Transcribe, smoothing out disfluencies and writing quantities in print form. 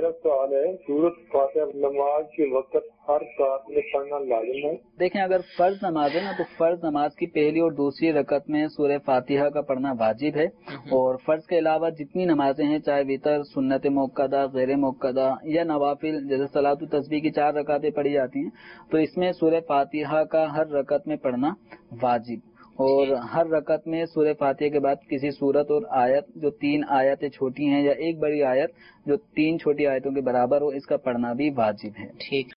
मेरा सवाल है, सूरत फातिहा नमाज के वक्त हर रकात में पढ़ना लाजिम है? देखें, अगर फर्ज नमाज है ना तो फर्ज नमाज की पहली और दूसरी रकत में सूरह फातिहा का पढ़ना वाजिब है। और फर्ज के अलावा जितनी नमाजें हैं, चाहे वितर, सुन्नत मुक्कदा, गैर मुक्कदा या नवाफिल, जैसे सलातु तस्बीह की 4 रकातें पढ़ी जाती हैं, तो इसमें सूरह फातिहा का हर रकत में पढ़ना वाजिब। और हर रकत में सूरह फातिहा के बाद किसी सूरत और आयत, जो 3 आयतें छोटी हैं या एक बड़ी आयत जो 3 छोटी आयतों के बराबर हो, इसका पढ़ना भी वाजिब है। ठीक।